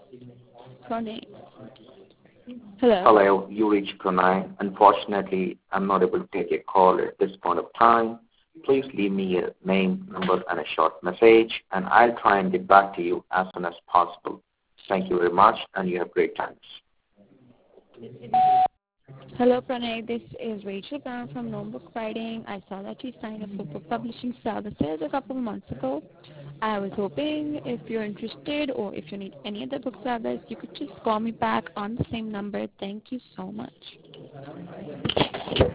Pranay. Hello. Hello, you reached Pranay. Unfortunately, I'm not able to take a call at this point of time. Please leave me your name, number, and a short message, and I'll try and get back to you as soon as possible. Thank you very much, and you have great times. Hello, Pranay. This is Rachel Brown from Gnome Book Writing. I saw that you signed up for book publishing services a couple of months ago. I was hoping if you're interested or if you need any other book service, you could just call me back on the same number. Thank you so much.